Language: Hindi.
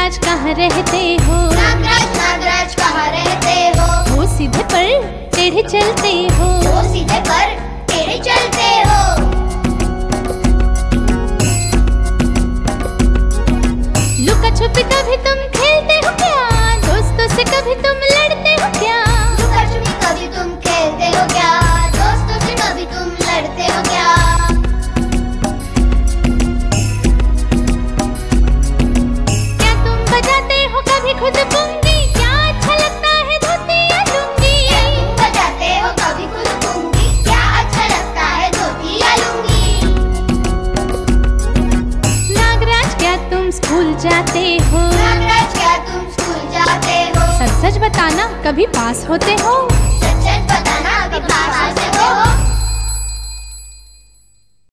नागराज कहाँ रहते हो? नागराज नागराज कहाँ रहते हो? वो सीधे पर टेढ़े चलते हो। वो सीधे पर टेढ़े चलते हो। लुका छुपी कभी तुम खेलते हो क्या? दोस्तों से कभी तुम लड़ते हो क्या? लुका छुपी कभी तुम खेलते हो क्या? दोस्तों से कभी तुम लड़ते हो क्या? क्या तुम बजाते हो कभी खुद पुंगी? क्या अच्छा लगता है धोती या लुंगी? क्या तुम बजाते हो कभी खुद पुंगी? क्या अच्छा लगता है धोती या लुंगी? नागराज क्या तुम स्कूल जाते हो? नागराज क्या तुम स्कूल जाते हो? सच सच बताना कभी पास होते हो? सच सच बताना कभी पास होते हो?